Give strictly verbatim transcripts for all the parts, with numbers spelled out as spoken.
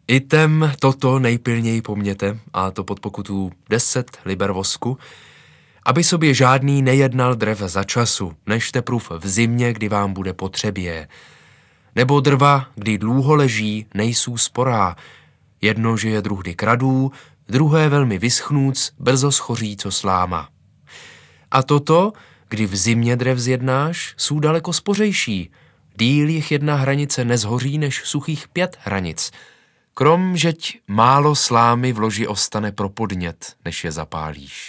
Item toto nejpilněji pomněte, a to pod pokutu deset liber vosku, aby sobě žádný nejednal drev za času, než teprv v zimě, kdy vám bude potřebě. Nebo drva, kdy dlouho leží, nejsou sporá. Jedno, že je druhdy kradů, druhé velmi vyschnúc, brzo schoří co sláma. A toto, kdy v zimě drev zjednáš, jsou daleko spořejší. Díl jich jedna hranice nezhoří, než suchých pět hranic. Krom, žeť málo slámy v loži ostane pro podnět, než je zapálíš.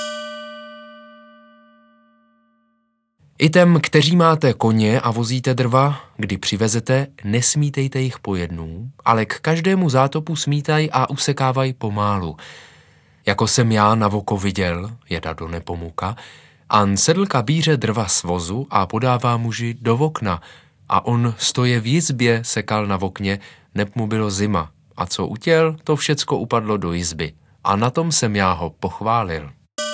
Item, kteří máte koně a vozíte drva, kdy přivezete, nesmítejte jich po jednu, ale k každému zátopu smítaj a usekávaj pomálu. Jako jsem já na voko viděl, jeda do Nepomuka, an sedl kabíře drva z vozu a podává muži do okna, a on stoje v jizbě sekal na okně, neb mu bylo zima, a co utěl, to všecko upadlo do jizby, a na tom jsem já ho pochválil.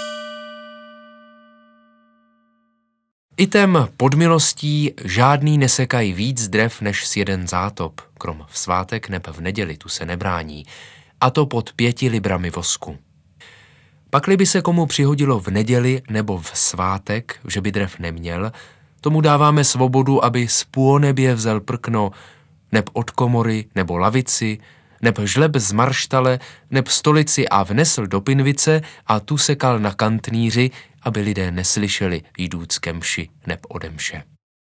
Item pod milostí žádný nesekají víc drev než s jeden zátop, krom v svátek neb v neděli, tu se nebrání, a to pod pěti librami vosku. Pakli by se komu přihodilo v neděli nebo v svátek, že by drev neměl, tomu dáváme svobodu, aby z půonebě vzal prkno, neb od komory nebo lavici, neb žleb z marštale, neb stolici a vnesl do pinvice a tu sekal na kantnýři, aby lidé neslyšeli jdúc ke mši neb ode mše.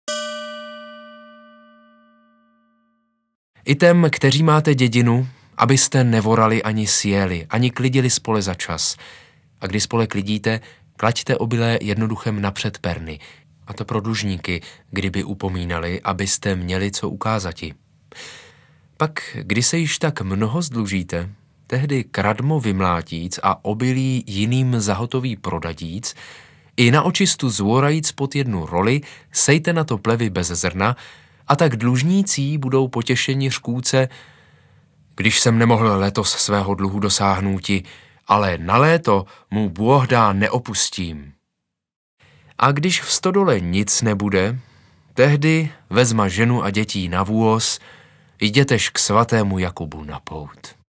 Item, kteří máte dědinu, abyste nevorali ani sjeli, ani klidili spole za čas. A když spole klidíte, klaďte obilé jednoduchem napřed perny, a to pro dlužníky, kdyby upomínali, abyste měli co ukázati. Pak, když se již tak mnoho zdlužíte, tehdy kradmo vymlátíc a obilí jiným zahotoví prodadíc, i na očistu zvorajíc pod jednu roli, sejte na to plevy bez zrna, a tak dlužnící budou potěšeni řkůce, když jsem nemohl letos svého dluhu dosáhnouti, ale na léto mu Bůh dá neopustím. A když v stodole nic nebude, tehdy vezma ženu a dětí na vůz, jdětež k svatému Jakubu na pout.